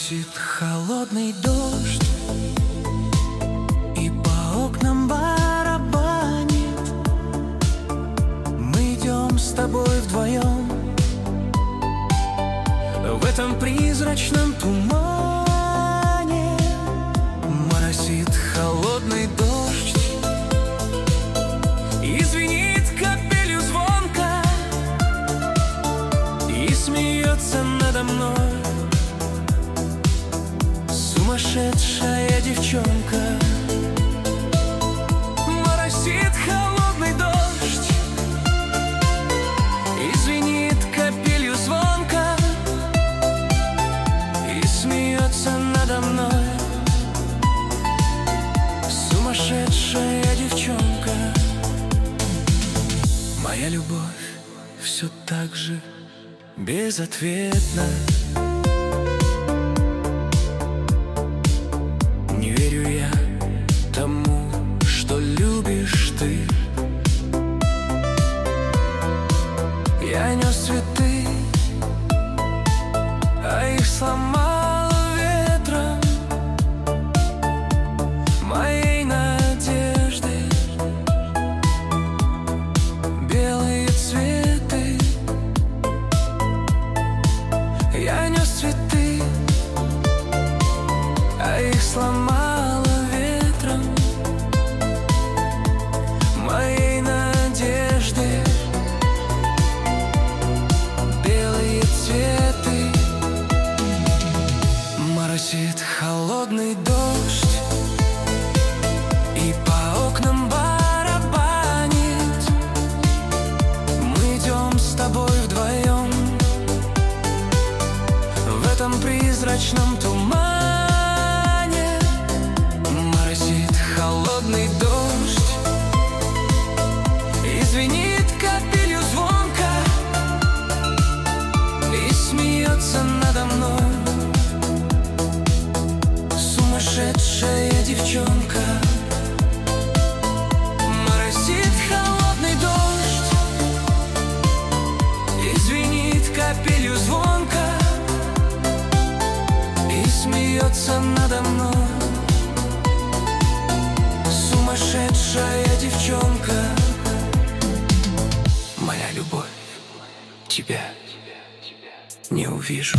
Моросит холодный дождь, и по окнам барабанит. Мы идем с тобой вдвоем в этом призрачном тумане. Моросит холодный дождь, и звенит капелью звонко, и смеется надо мной сумасшедшая девчонка. Моросит холодный дождь, и звенит капелью звонко, и смеется надо мной сумасшедшая девчонка. Моя любовь все так же безответна. Не верю я тому, что любишь ты. Я нес цветы, а их сломало ветром моей надежды. Белые цветы. Я нес цветы, а их сломало ветром моей надежды. Белые цветы. Моросит холодный дождь, и по окнам барабанит. Мы идем с тобой вдвоем в этом призрачном тумане. Моросит холодный дождь, и звенит капелью звонко, и смеется надо мной сумасшедшая девчонка. Моросит холодный дождь, и звенит капелью звонко, и смеется надо мной сумасшедшая девчонка. Моя любовь, тебя не увижу.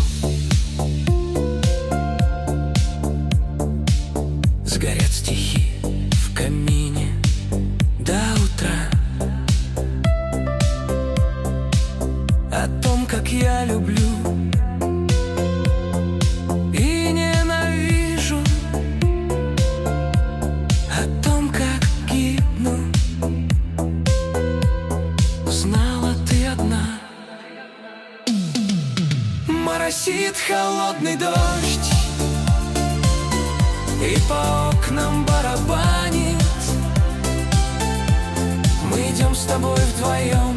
Сгорят стихи в камине до утра о том, как я люблю и ненавижу, о том, как гибну. Знала ты одна. Моросит холодный дождь, и по окнам барабанит. Мы идем с тобой вдвоем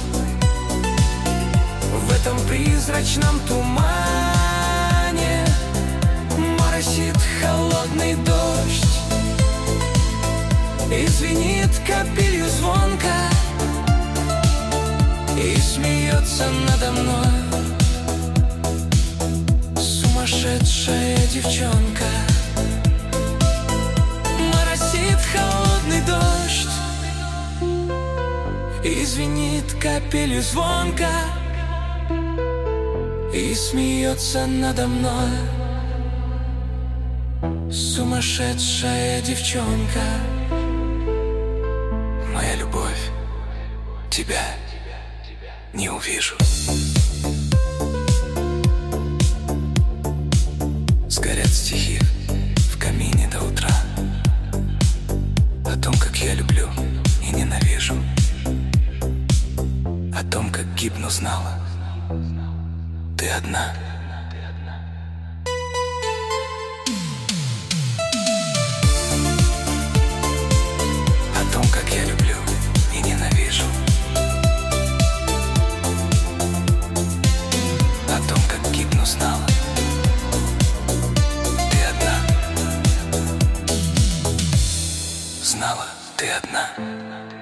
в этом призрачном тумане. Моросит холодный дождь, и звенит капелью звонко, и смеется надо мной сумасшедшая девчонка. Моросит холодный дождь, и звенит капелью звонко, и смеется надо мной сумасшедшая девчонка. Моя любовь, тебя не увижу. Сгорят стихи в камине до утра о том, как я люблю и ненавижу, о том, как гибну. Знала ты одна. О том, как я люблю и ненавижу, о том, как гибну. Знала ты одна. Знала ты одна.